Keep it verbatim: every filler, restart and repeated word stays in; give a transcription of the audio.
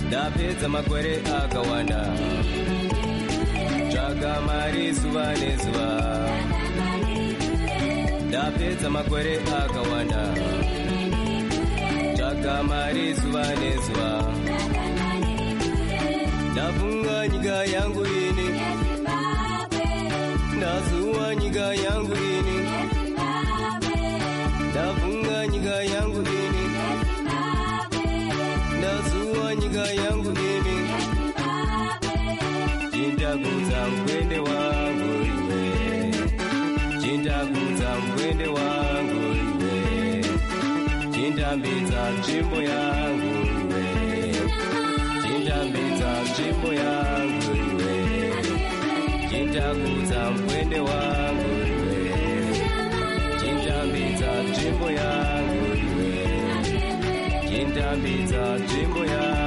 ndapedza makore akawanda tsvaga mari zuva nezuva ndapedza makore akawanda tsvaga mari zuva nezuva ndafunga nyika yangu ini ndazuwa nyika yangu ini ndafunga nyika yangu ini ndazuwa nyika yangu ini chindakuza mkwende wangu iwe chindakuza mkwende wangu iwe chindambidza nzvimbo yangu iwe chindambidza nzvimbo yangu iwe chindakuza mkwende wangu iwe chindambidza nzvimbo yangu iwe chindambidza nzvimbo yangu